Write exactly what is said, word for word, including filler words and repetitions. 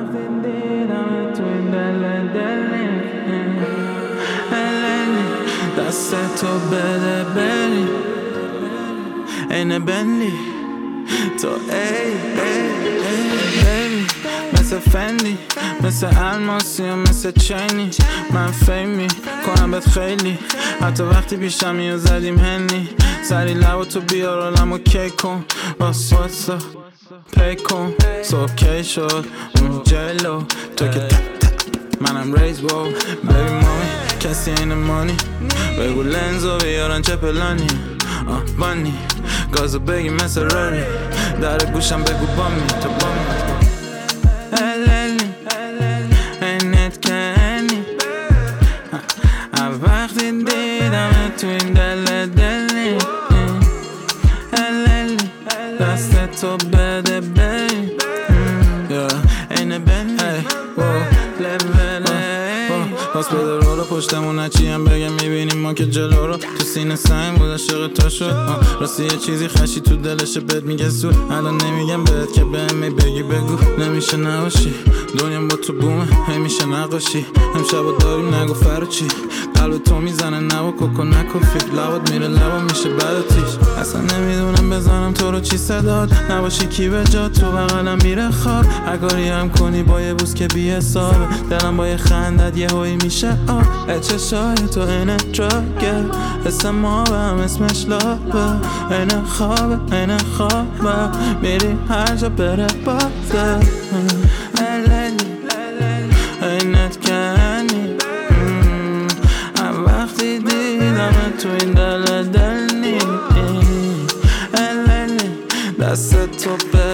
وقتی دیدم تو این دل دلی دست تو بده بری اینه بندی تو ای ای ای بیبی مثل فندی مثل الماسی و مثل چینی من فیمی کنم بهت خیلی حتی وقتی پیشم میو زدیم هنی سری لبا تو بیار آلم و کی کن باس واتسا پی کن صبح کی شد اون جلو تو که تپ تپ منم ریز واو بیبی مامی کسی این مانی بگو لنزو بیارن چه پلانی آه بانی گازو بگی مثل راری در گوشم بگو بامی تو بامی اللی اینت کنی وقتی دیدم تو این دل دلی اللی دست تو بده بی اینه بنی باز بده رو رو پشتمون چی هم بگم میبینیم ما که جلو رو تو سینه سنگ بود عاشق تو شد راستی یه چیزی خشی تو دلشه بهت میگه زود الان نمیگم بهت که بهم می بگی بگو نمیشه نباشی دنیا با تو بومه همیشه نقاشی امشبا داریم نگو فرو چی قلب تو میزنه نبا کوکو نکفید لبات میره لبا میشه بعد تیش اصلا نمیدونم بزنم تو رو چی صداد نباشی کی به جا تو بغلم میره خواب اگاری هم کنی با یه بوس که بی حسابه دلم با یه خندت یه هایی میشه آه ای چشای تو اینه دراگه اسم ما به هم اسمش لابه اینه خوابه اینه خوابه میری هر جا بره باده اینت کنی وقتی دیدم تو این دل دل نی دست تو به